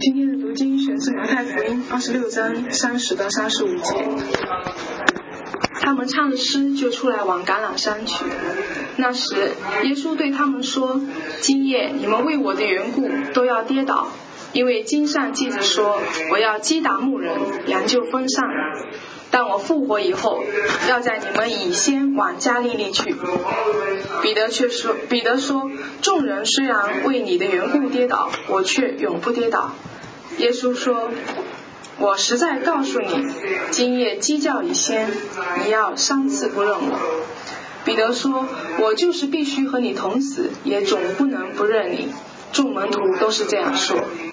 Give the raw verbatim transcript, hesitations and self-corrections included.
今天的读经选自马太福音二十六章三十到三十五节。他们唱了诗，就出来往橄榄山去。那时，耶稣对他们说：“今夜你们为我的缘故都要跌倒，因为经上记着说，我要击打牧人，羊就分散了。但我复活以后，要在你们以先往加利利去。”彼得却说：“彼得说，众人虽然为你的缘故跌倒，我却永不跌倒。”耶稣说：“我实在告诉你，今夜鸡叫以先，你要三次不认我。”彼得说：“我就是必须和你同死，也总不能不认你。”众门徒都是这样说。